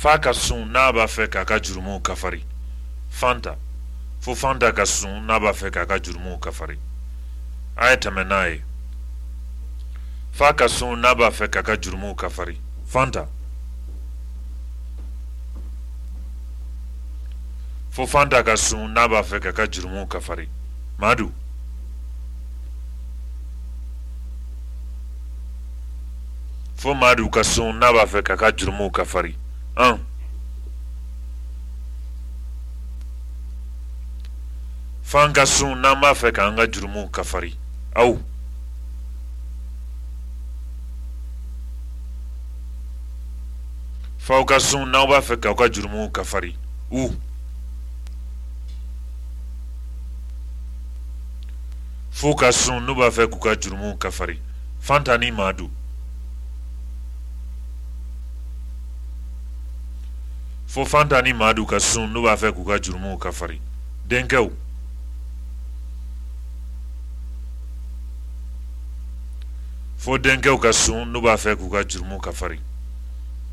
Fa ka sun n'a b'a fɛ k'a ka jurumu kafari. Fanta. Fo Fanta ka sun n'a b'a fɛ k'a ka jurumu kafari. A ye tɛmɛ n'a ye. Fa ka sun n'a b'a fɛ k'a ka jurumu kafari. Fanta. Fo Fanta ka sun n'a b'a fɛ k'a ka jurumu kafari. Madu. Fo Madu ka sun n'a b'a fɛ k'a ka jurumu kafari. 1. Fan ka sun n'an b'a fɛ k'an ka jurumu kafari. Aw. Faw ka sun n'aw b'a fɛ k'aw ka jurumu kafari. U. Fo ka sun n'u b'a fɛ k'u ka jurumu kafari. Fanta ni Madu. Fo Fanta ni Madu ka sun n'u b'a fɛ k'u ka jurumu kafari. Denkɛw. Fo denkɛw ka sun n'u b'a fɛ k'u ka jurumu kafari.